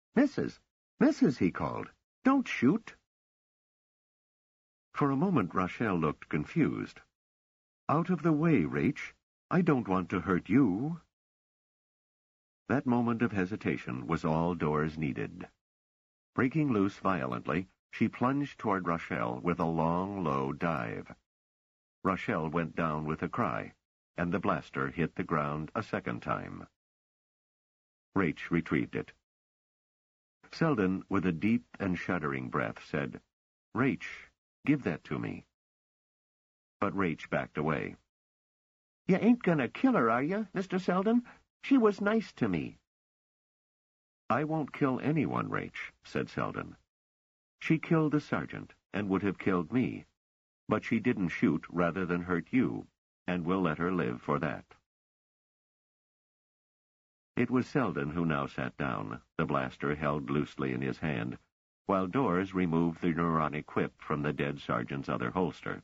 Mrs. Mrs., he called. Don't shoot. For a moment Rachel looked confused. Out of the way, Rach. I don't want to hurt you. That moment of hesitation was all Doris needed. Breaking loose violently, she plunged toward Rachel with a long, low dive. Rachel went down with a cry, and the blaster hit the ground a second time. Rach retrieved it. Selden, with a deep and shuddering breath, said, Rach, give that to me. But Rach backed away. You ain't gonna kill her, are you, Mr. Selden? She was nice to me. I won't kill anyone, Rach, said Selden. She killed the sergeant and would have killed me, but she didn't shoot rather than hurt you, and we'll let her live for that. It was Selden who now sat down, the blaster held loosely in his hand, while Doris removed the neuronic whip from the dead sergeant's other holster.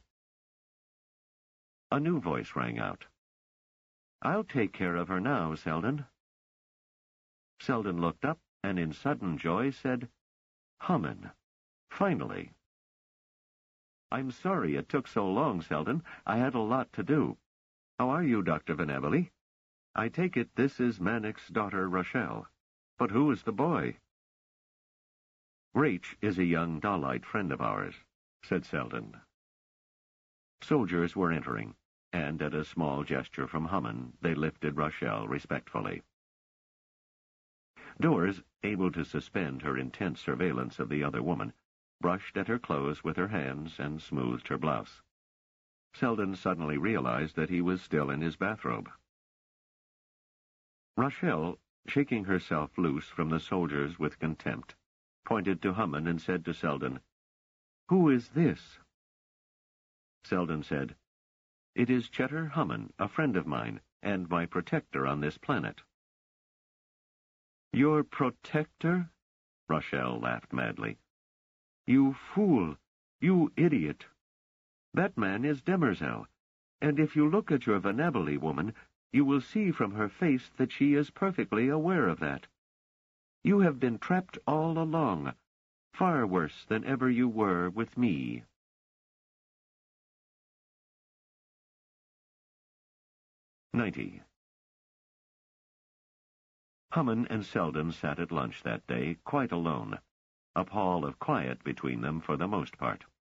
A new voice rang out. I'll take care of her now, Selden. Selden looked up and in sudden joy said, Hummin. Finally. I'm sorry it took so long, Selden. I had a lot to do. How are you, Dr. Venabili? I take it this is Mannix's daughter, Rachel. But who is the boy? Rach is a young Dalite friend of ours, said Selden. Soldiers were entering, and at a small gesture from Hummin, they lifted Rachel respectfully. Doris, able to suspend her intense surveillance of the other woman, brushed at her clothes with her hands and smoothed her blouse. Selden suddenly realized that he was still in his bathrobe. Rachel, shaking herself loose from the soldiers with contempt, pointed to Hummin and said to Selden, Who is this? Selden said, It is Cheddar Hummin, a friend of mine, and my protector on this planet. Your protector? Rachel laughed madly. You fool! You idiot! That man is Demerzel, and if you look at your Venabili woman, you will see from her face that she is perfectly aware of that. You have been trapped all along, far worse than ever you were with me. '90. Hummin and Selden sat at lunch that day, quite alone, a pall of quiet between them for the most part.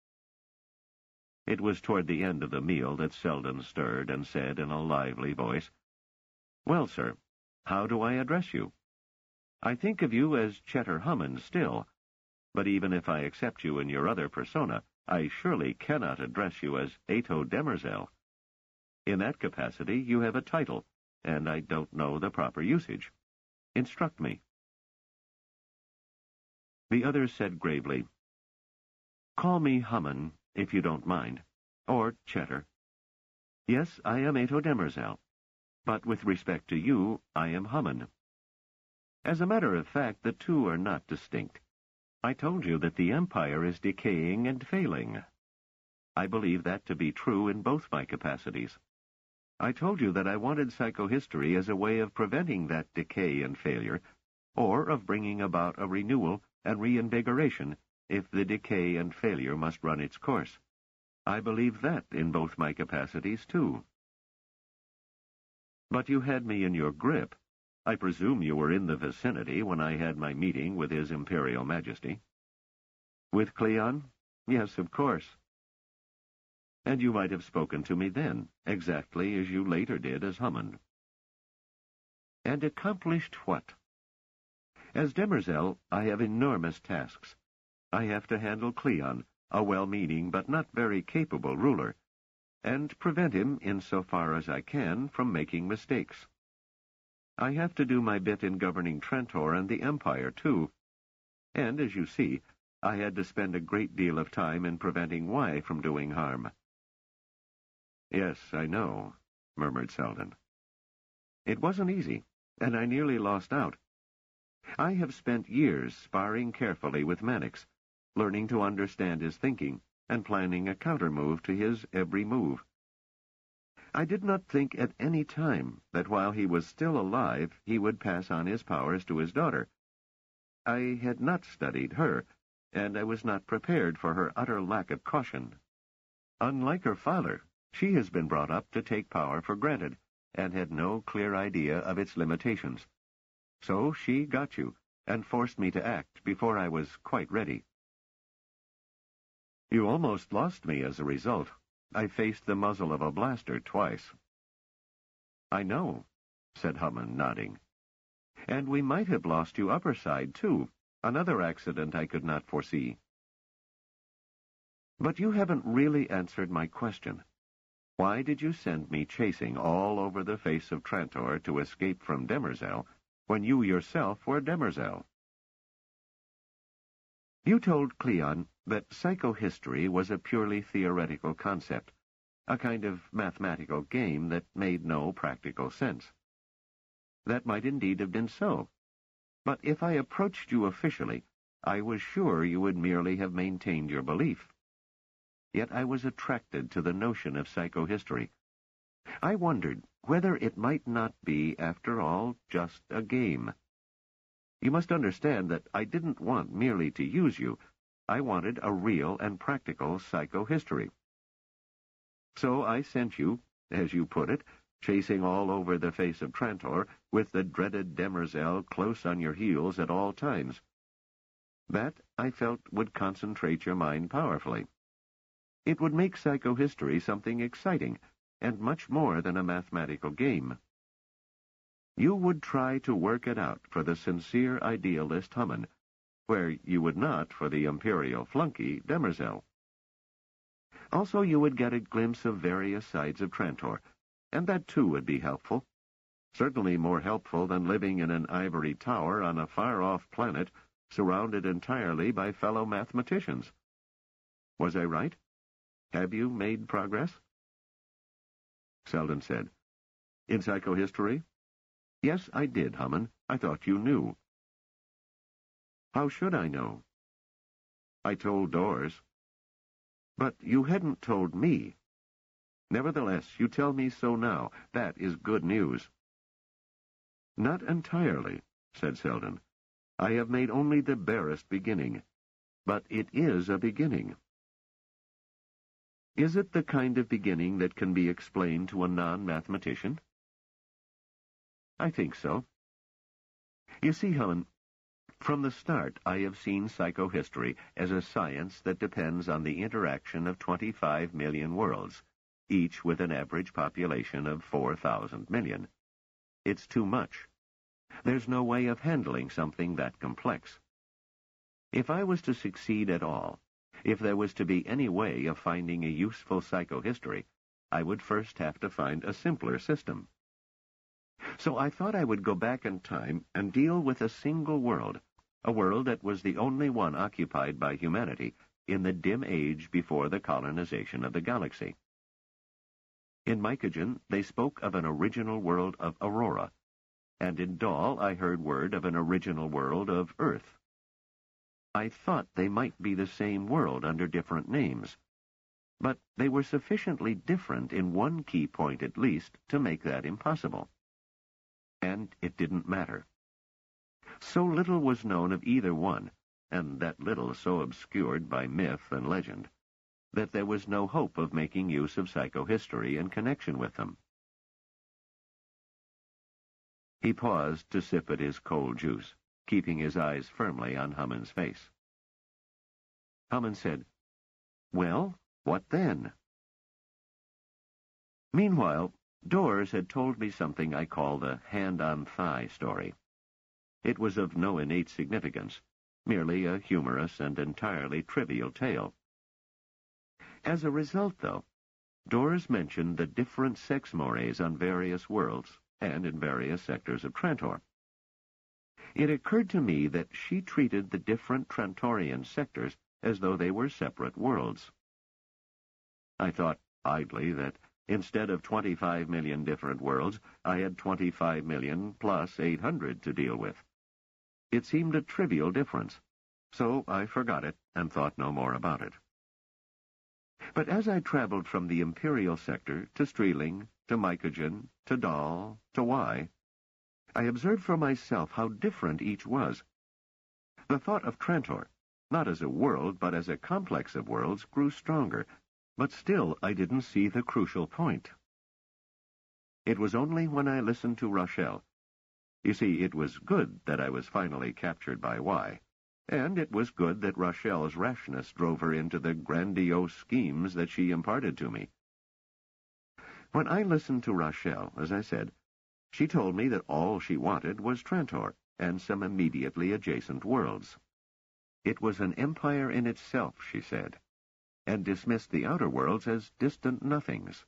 It was toward the end of the meal that Selden stirred and said in a lively voice, Well, sir, how do I address you? I think of you as Cheddar Hummin still, but even if I accept you in your other persona, I surely cannot address you as Ato Demerzel. In that capacity you have a title, and I don't know the proper usage. Instruct me. The other said gravely, Call me Hummin, if you don't mind, or Cheddar. Yes, I am Ato Demerzel, but with respect to you, I am Hummin. As a matter of fact, the two are not distinct. I told you that the Empire is decaying and failing. I believe that to be true in both my capacities. I told you that I wanted psychohistory as a way of preventing that decay and failure, or of bringing about a renewal and reinvigoration if the decay and failure must run its course. I believe that in both my capacities, too. But you had me in your grip. I presume you were in the vicinity when I had my meeting with His Imperial Majesty. With Cleon? Yes, of course. And you might have spoken to me then, exactly as you later did as Hummin. And accomplished what? As Demerzel, I have enormous tasks. I have to handle Cleon, a well-meaning but not very capable ruler, and prevent him, insofar as I can, from making mistakes. I have to do my bit in governing Trantor and the Empire, too. And, as you see, I had to spend a great deal of time in preventing Y from doing harm. Yes, I know, murmured Selden. It wasn't easy, and I nearly lost out. I have spent years sparring carefully with Mannix, learning to understand his thinking, and planning a counter-move to his every move. I did not think at any time that while he was still alive he would pass on his powers to his daughter. I had not studied her, and I was not prepared for her utter lack of caution. Unlike her father, she has been brought up to take power for granted, and had no clear idea of its limitations. So she got you, and forced me to act before I was quite ready. You almost lost me as a result. I faced the muzzle of a blaster twice. I know, said Hammond, nodding. And we might have lost you upper side, too, another accident I could not foresee. But you haven't really answered my question. Why did you send me chasing all over the face of Trantor to escape from Demerzel, when you yourself were Demerzel? You told Cleon that psychohistory was a purely theoretical concept, a kind of mathematical game that made no practical sense. That might indeed have been so, but if I approached you officially, I was sure you would merely have maintained your belief. Yet I was attracted to the notion of psychohistory. I wondered whether it might not be, after all, just a game. You must understand that I didn't want merely to use you. I wanted a real and practical psychohistory. So I sent you, as you put it, chasing all over the face of Trantor, with the dreaded Demerzel close on your heels at all times. That, I felt, would concentrate your mind powerfully. It would make psychohistory something exciting, and much more than a mathematical game. You would try to work it out for the sincere idealist Hammond, where you would not for the imperial flunky Demerzel. Also, you would get a glimpse of various sides of Trantor, and that too would be helpful. Certainly more helpful than living in an ivory tower on a far-off planet surrounded entirely by fellow mathematicians. Was I right? Have you made progress? Selden said, In psychohistory? Yes, I did, Hammond. I thought you knew. How should I know? I told Dors. But you hadn't told me. Nevertheless, you tell me so now. That is good news. Not entirely, said Selden. I have made only the barest beginning. But it is a beginning. Is it the kind of beginning that can be explained to a non-mathematician? I think so. You see, Helen, from the start I have seen psychohistory as a science that depends on the interaction of 25 million worlds, each with an average population of 4,000 million. It's too much. There's no way of handling something that complex. If I was to succeed at all, if there was to be any way of finding a useful psychohistory, I would first have to find a simpler system. So I thought I would go back in time and deal with a single world, a world that was the only one occupied by humanity in the dim age before the colonization of the galaxy. In Mycogen, they spoke of an original world of Aurora, and in Dahl I heard word of an original world of Earth. I thought they might be the same world under different names, but they were sufficiently different in one key point at least to make that impossible. And it didn't matter. So little was known of either one, and that little so obscured by myth and legend, that there was no hope of making use of psychohistory in connection with them. He paused to sip at his cold juice, keeping his eyes firmly on Hammond's face. Hammond said, Well, what then? Meanwhile, Dors had told me something I call the hand-on-thigh story. It was of no innate significance, merely a humorous and entirely trivial tale. As a result, though, Dors mentioned the different sex mores on various worlds and in various sectors of Trantor. It occurred to me that she treated the different Trantorian sectors as though they were separate worlds. I thought idly that instead of 25 million different worlds, I had 25 million plus 800 to deal with. It seemed a trivial difference, so I forgot it and thought no more about it. But as I traveled from the Imperial sector to Streeling, to Mycogen, to Dahl, to Y, I observed for myself how different each was. The thought of Trantor, not as a world, but as a complex of worlds, grew stronger, but still I didn't see the crucial point. It was only when I listened to Rochelle. You see, it was good that I was finally captured by Y, and it was good that Rochelle's rashness drove her into the grandiose schemes that she imparted to me. When I listened to Rochelle, as I said, she told me that all she wanted was Trantor and some immediately adjacent worlds. It was an empire in itself, she said, and dismissed the outer worlds as distant nothings.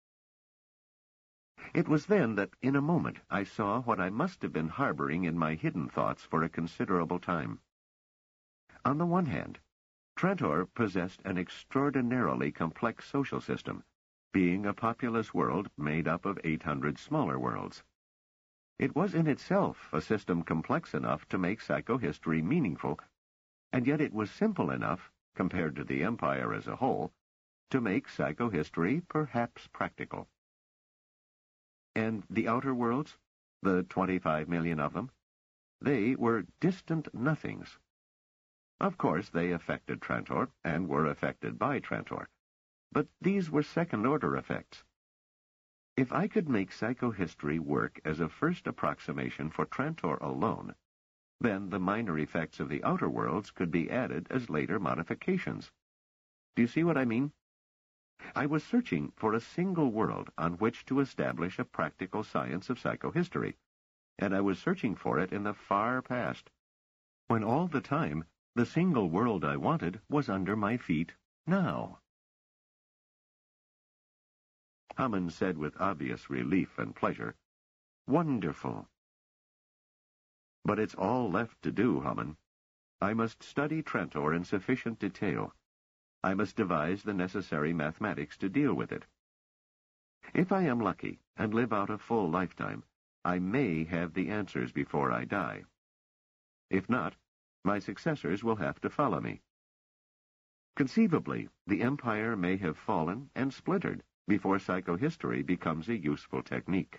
It was then that, in a moment, I saw what I must have been harboring in my hidden thoughts for a considerable time. On the one hand, Trantor possessed an extraordinarily complex social system, being a populous world made up of 800 smaller worlds. It was in itself a system complex enough to make psychohistory meaningful, and yet it was simple enough, compared to the empire as a whole, to make psychohistory perhaps practical. And the outer worlds, the 25 million of them, they were distant nothings. Of course, they affected Trantor, and were affected by Trantor, but these were second-order effects. If I could make psychohistory work as a first approximation for Trantor alone, then the minor effects of the outer worlds could be added as later modifications. Do you see what I mean? I was searching for a single world on which to establish a practical science of psychohistory, and I was searching for it in the far past, when all the time the single world I wanted was under my feet now. Hammond said with obvious relief and pleasure, "Wonderful." But it's all left to do, Hammond. I must study Trantor in sufficient detail. I must devise the necessary mathematics to deal with it. If I am lucky and live out a full lifetime, I may have the answers before I die. If not, my successors will have to follow me. Conceivably, the empire may have fallen and splintered before psychohistory becomes a useful technique.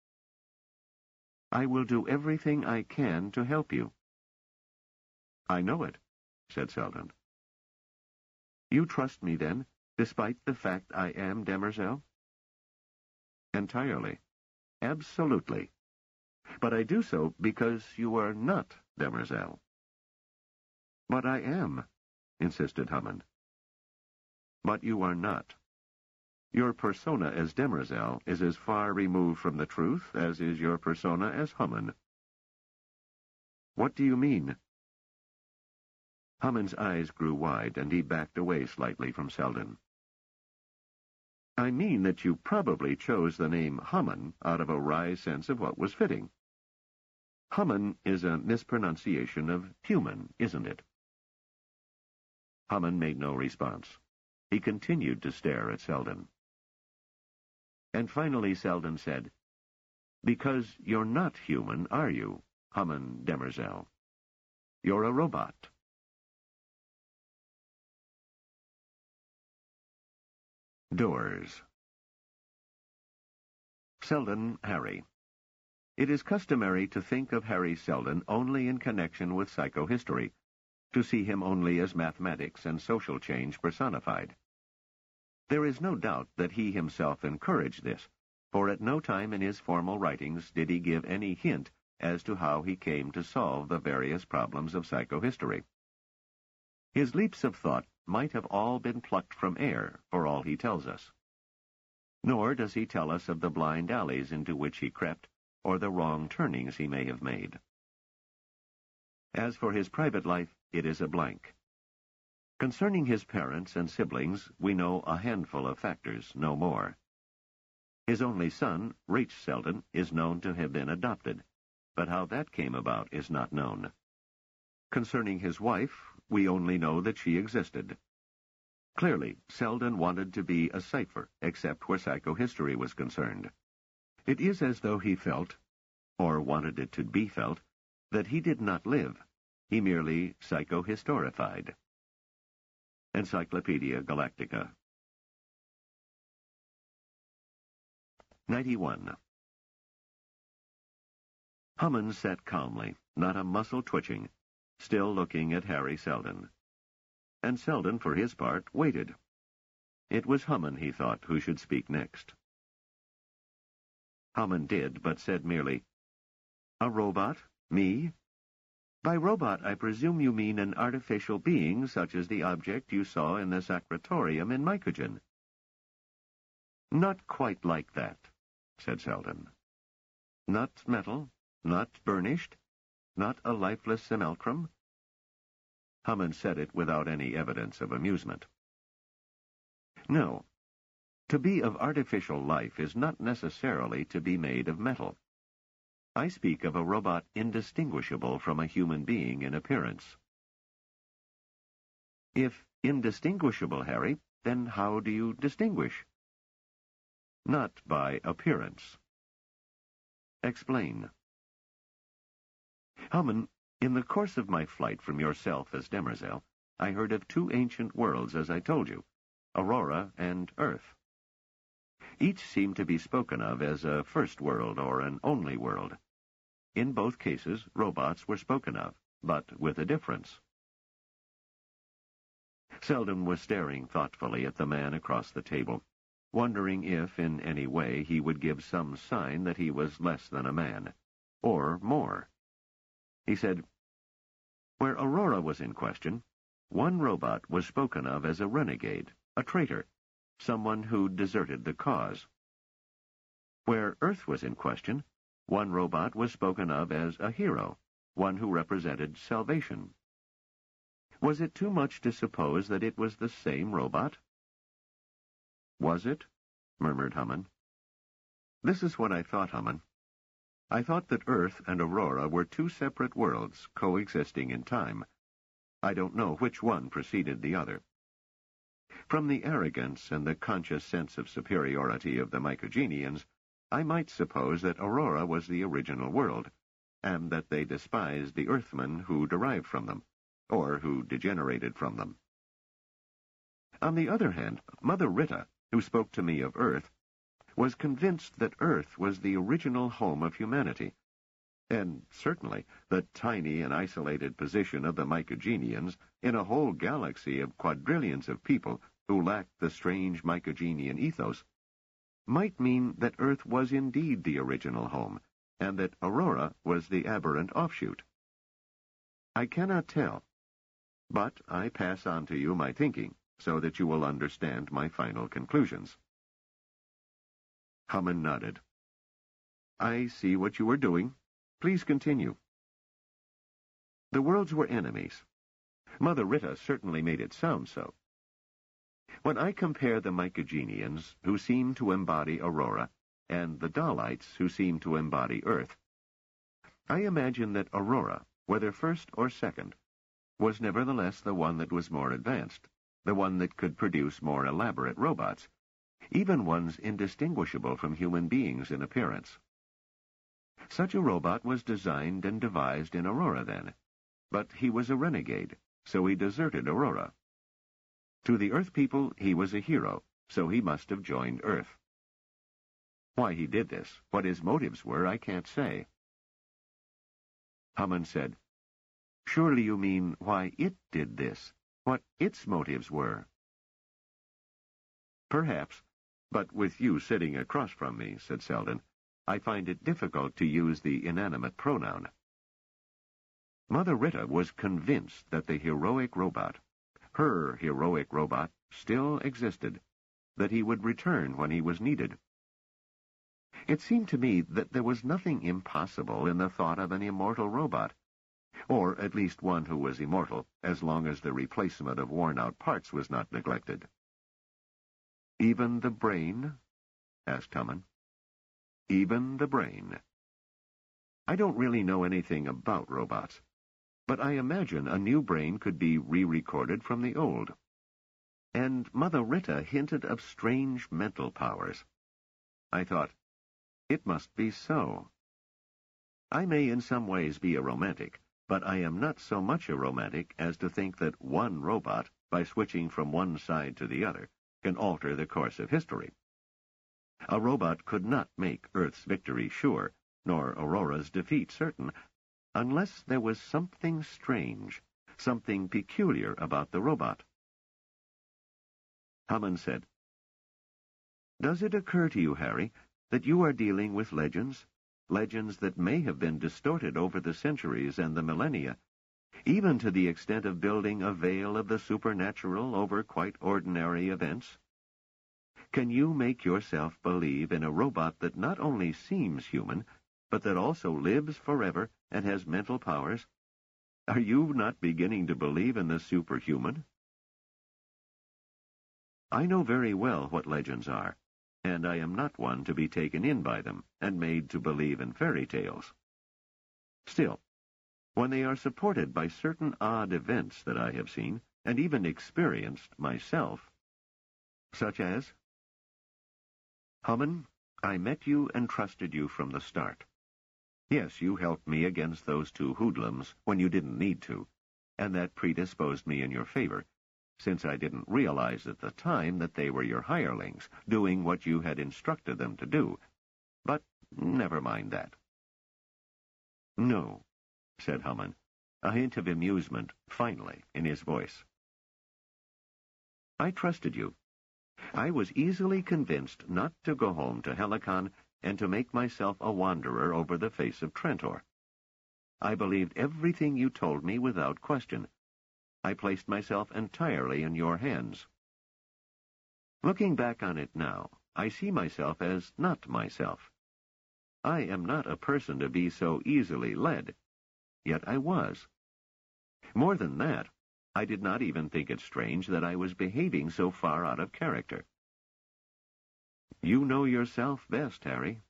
I will do everything I can to help you. I know it, said Selden. You trust me, then, despite the fact I am Demerzel? Entirely. Absolutely. But I do so because you are not Demerzel. But I am, insisted Hammond. But you are not. Your persona as Demerzel is as far removed from the truth as is your persona as Hammond. What do you mean? Hammond's eyes grew wide, and he backed away slightly from Selden. I mean that you probably chose the name Hammond out of a wry sense of what was fitting. Hammond is a mispronunciation of human, isn't it? Hammond made no response. He continued to stare at Selden. And finally Selden said, Because you're not human, are you, Hammond Demerzel? You're a robot. Doors. Selden, Harry. It is customary to think of Harry Selden only in connection with psychohistory, to see him only as mathematics and social change personified. There is no doubt that he himself encouraged this, for at no time in his formal writings did he give any hint as to how he came to solve the various problems of psychohistory. His leaps of thought might have all been plucked from air, for all he tells us. Nor does he tell us of the blind alleys into which he crept, or the wrong turnings he may have made. As for his private life, it is a blank. Concerning his parents and siblings, we know a handful of factors, no more. His only son, Rache Selden, is known to have been adopted, but how that came about is not known. Concerning his wife, we only know that she existed. Clearly, Selden wanted to be a cipher, except where psychohistory was concerned. It is as though he felt, or wanted it to be felt, that he did not live. He merely psychohistorified. Encyclopedia Galactica. 91. Hammond sat calmly, not a muscle twitching, still looking at Harry Seldon. And Seldon, for his part, waited. It was Hammond, he thought, who should speak next. Hammond did, but said merely, "A robot? Me? By robot, I presume you mean an artificial being such as the object you saw in the Sacratorium in Mycogen." "Not quite like that," said Seldon. "Not metal? Not burnished? Not a lifeless simulacrum?" Hammond said it without any evidence of amusement. "No. To be of artificial life is not necessarily to be made of metal. I speak of a robot indistinguishable from a human being in appearance." "If indistinguishable, Harry, then how do you distinguish?" "Not by appearance." "Explain." "Hammond, in the course of my flight from yourself as Demerzel, I heard of two ancient worlds, as I told you, Aurora and Earth. Each seemed to be spoken of as a first world or an only world. In both cases, robots were spoken of, but with a difference." Seldon was staring thoughtfully at the man across the table, wondering if, in any way, he would give some sign that he was less than a man, or more. He said, "Where Aurora was in question, one robot was spoken of as a renegade, a traitor, someone who deserted the cause. Where Earth was in question, one robot was spoken of as a hero, one who represented salvation. Was it too much to suppose that it was the same robot?" "Was it?" murmured Hammond. "This is what I thought, Hammond. I thought that Earth and Aurora were two separate worlds coexisting in time. I don't know which one preceded the other. From the arrogance and the conscious sense of superiority of the Mycogenians, I might suppose that Aurora was the original world, and that they despised the Earthmen who derived from them, or who degenerated from them. On the other hand, Mother Rita, who spoke to me of Earth, was convinced that Earth was the original home of humanity, and certainly the tiny and isolated position of the Mycogenians in a whole galaxy of quadrillions of people who lacked the strange Mycogenian ethos might mean that Earth was indeed the original home, and that Aurora was the aberrant offshoot. I cannot tell, but I pass on to you my thinking, so that you will understand my final conclusions." Hammond nodded. "I see what you are doing. Please continue." "The worlds were enemies. Mother Rita certainly made it sound so. When I compare the Mycogenians, who seem to embody Aurora, and the Dalits, who seem to embody Earth, I imagine that Aurora, whether first or second, was nevertheless the one that was more advanced, the one that could produce more elaborate robots, even ones indistinguishable from human beings in appearance. Such a robot was designed and devised in Aurora then, but he was a renegade, so he deserted Aurora. To the Earth people, he was a hero, so he must have joined Earth. Why he did this, what his motives were, I can't say." Hammond said, "Surely you mean why it did this, what its motives were." "Perhaps, but with you sitting across from me," said Seldon, "I find it difficult to use the inanimate pronoun." Mother Rita was convinced that the heroic robot, her heroic robot, still existed, that he would return when he was needed. It seemed to me that there was nothing impossible in the thought of an immortal robot, or at least one who was immortal as long as the replacement of worn-out parts was not neglected. "Even the brain?" asked Hammond. "Even the brain. I don't really know anything about robots, but I imagine a new brain could be re-recorded from the old. And Mother Rita hinted of strange mental powers. I thought, it must be so. I may in some ways be a romantic, but I am not so much a romantic as to think that one robot, by switching from one side to the other, can alter the course of history. A robot could not make Earth's victory sure, nor Aurora's defeat certain, unless there was something strange, something peculiar about the robot. Hammond said, "Does it occur to you, Harry, that you are dealing with legends? Legends that may have been distorted over the centuries and the millennia, even to the extent of building a veil of the supernatural over quite ordinary events? Can you make yourself believe in a robot that not only seems human, but that also lives forever and has mental powers? Are you not beginning to believe in the superhuman?" I know very well what legends are, and I am not one to be taken in by them and made to believe in fairy tales. Still, when they are supported by certain odd events that I have seen and even experienced myself, such as, Hammond, I met you and trusted you from the start. Yes, you helped me against those two hoodlums when you didn't need to, and that predisposed me in your favor, since I didn't realize at the time that they were your hirelings, doing what you had instructed them to do. But never mind that. No, said Hammond, a hint of amusement, finally, in his voice. I trusted you. I was easily convinced not to go home to Helicon and to make myself a wanderer over the face of Trantor. I believed everything you told me without question. I placed myself entirely in your hands. Looking back on it now, I see myself as not myself. I am not a person to be so easily led, yet I was. More than that, I did not even think it strange that I was behaving so far out of character. You know yourself best, Harry.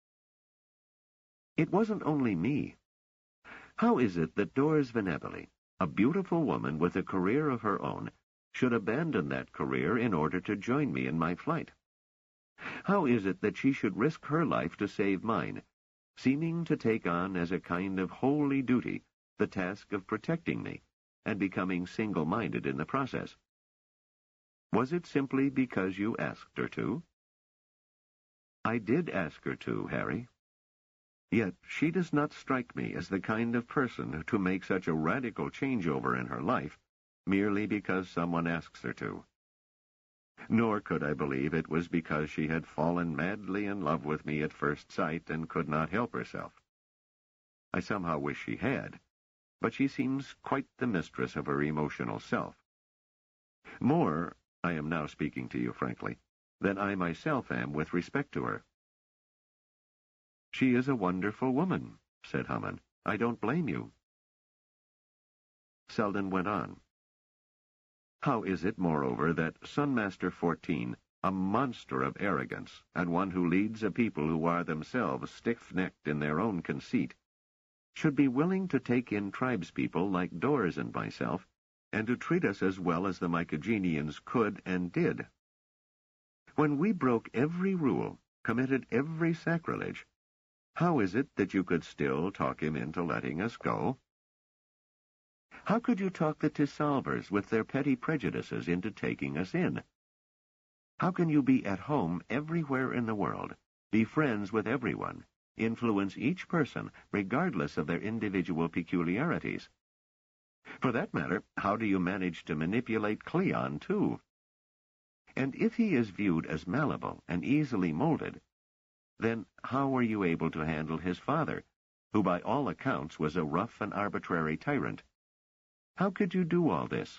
It wasn't only me. How is it that Doris Venabili, a beautiful woman with a career of her own, should abandon that career in order to join me in my flight? How is it that she should risk her life to save mine, seeming to take on as a kind of holy duty the task of protecting me, and becoming single-minded in the process? Was it simply because you asked her to? I did ask her to, Harry. Yet she does not strike me as the kind of person to make such a radical changeover in her life merely because someone asks her to. Nor could I believe it was because she had fallen madly in love with me at first sight and could not help herself. I somehow wish she had, but she seems quite the mistress of her emotional self. More, I am now speaking to you frankly, than I myself am with respect to her. She is a wonderful woman, said Hammond. I don't blame you. Selden went on. How is it, moreover, that Sunmaster 14, a monster of arrogance, and one who leads a people who are themselves stiff-necked in their own conceit, should be willing to take in tribespeople like Doris and myself, and to treat us as well as the Mycogenians could and did? When we broke every rule, committed every sacrilege, how is it that you could still talk him into letting us go? How could you talk the Tisalvers with their petty prejudices into taking us in? How can you be at home everywhere in the world, be friends with everyone, influence each person regardless of their individual peculiarities? For that matter, how do you manage to manipulate Cleon, too? And if he is viewed as malleable and easily molded, then how were you able to handle his father, who by all accounts was a rough and arbitrary tyrant? How could you do all this?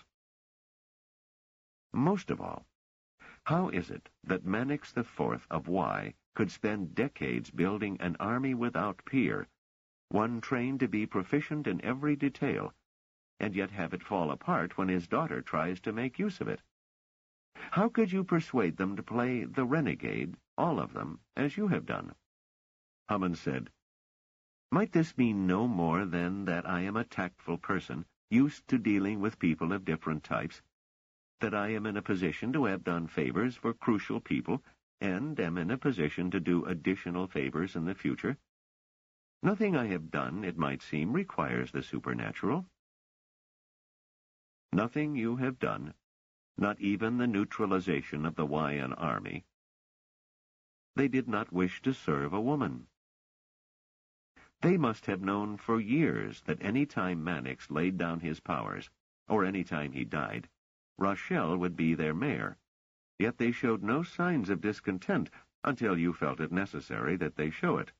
Most of all, how is it that Mannix IV of Y could spend decades building an army without peer, one trained to be proficient in every detail, and yet have it fall apart when his daughter tries to make use of it? How could you persuade them to play the renegade, all of them, as you have done? Hammond said, Might this mean no more than that I am a tactful person, used to dealing with people of different types, that I am in a position to have done favors for crucial people, and am in a position to do additional favors in the future? Nothing I have done, it might seem, requires the supernatural. Nothing you have done, not even the neutralization of the YN army. They did not wish to serve a woman. They must have known for years that any time Mannix laid down his powers, or any time he died, Rochelle would be their mayor. Yet they showed no signs of discontent until you felt it necessary that they show it.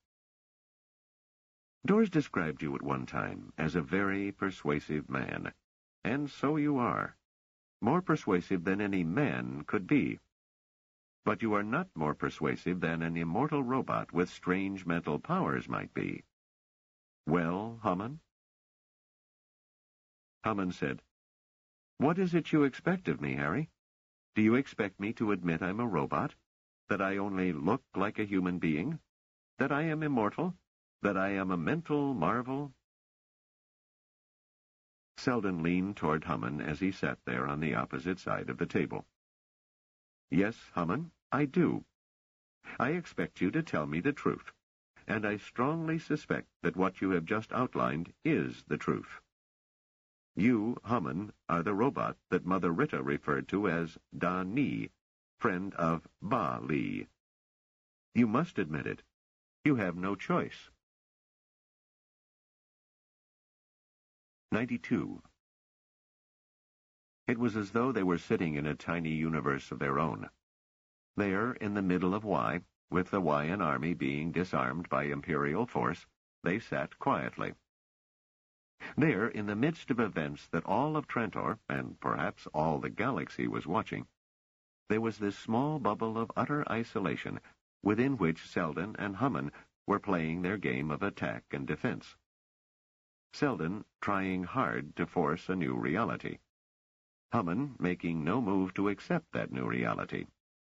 Dors described you at one time as a very persuasive man, and so you are. More persuasive than any man could be. But you are not more persuasive than an immortal robot with strange mental powers might be. Well, Hammond? Hammond said, "What is it you expect of me, Harry? Do you expect me to admit I'm a robot? That I only look like a human being? That I am immortal? That I am a mental marvel?" Selden leaned toward Hammond as he sat there on the opposite side of the table. "Yes, Hammond, I do. I expect you to tell me the truth, and I strongly suspect that what you have just outlined is the truth. You, Hammond, are the robot that Mother Rita referred to as Da Ni, friend of Ba Li. You must admit it. You have no choice." 92. It was as though they were sitting in a tiny universe of their own. There, in the middle of Y, with the Wyan army being disarmed by Imperial force, they sat quietly. There, in the midst of events that all of Trantor, and perhaps all the galaxy, was watching, there was this small bubble of utter isolation within which Selden and Hammond were playing their game of attack and defense. Selden trying hard to force a new reality. Hammond making no move to accept that new reality.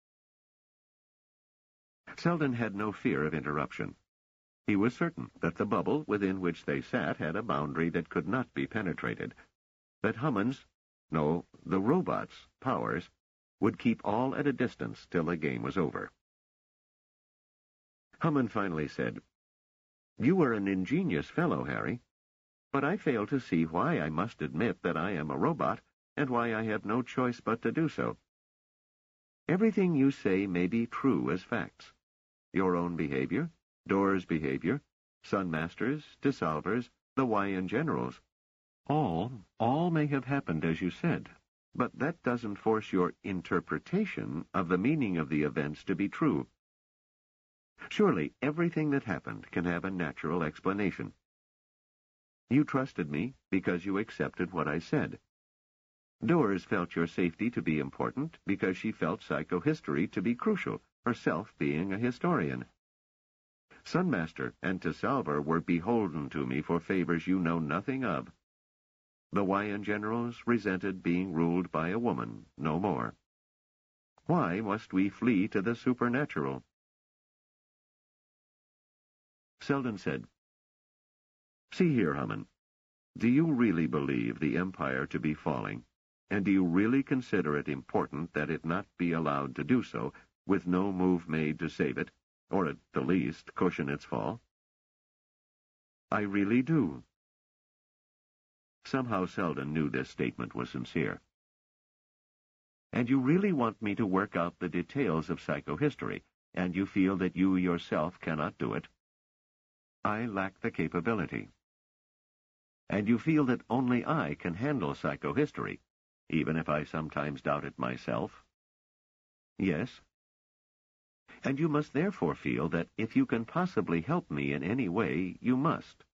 Selden had no fear of interruption. He was certain that the bubble within which they sat had a boundary that could not be penetrated, that Hammond's, no, the robot's, powers would keep all at a distance till the game was over. Hammond finally said, "You are an ingenious fellow, Harry, but I fail to see why I must admit that I am a robot, and why I have no choice but to do so. Everything you say may be true as facts. Your own behavior, Dors' behavior, Sunmaster's, Dissolver's, the Wyan generals. All may have happened as you said, but that doesn't force your interpretation of the meaning of the events to be true. Surely everything that happened can have a natural explanation. You trusted me because you accepted what I said. Dors felt your safety to be important because she felt psychohistory to be crucial, herself being a historian. Sunmaster and Dissolver were beholden to me for favors you know nothing of. The Wyan generals resented being ruled by a woman, no more. Why must we flee to the supernatural?" Selden said, "See here, Hammond. Do you really believe the Empire to be falling, and do you really consider it important that it not be allowed to do so, with no move made to save it, or at the least cushion its fall?" "I really do." Somehow Selden knew this statement was sincere. "And you really want me to work out the details of psychohistory, and you feel that you yourself cannot do it?" "I lack the capability." "And you feel that only I can handle psychohistory, even if I sometimes doubt it myself?" "Yes." "And you must therefore feel that if you can possibly help me in any way, you must."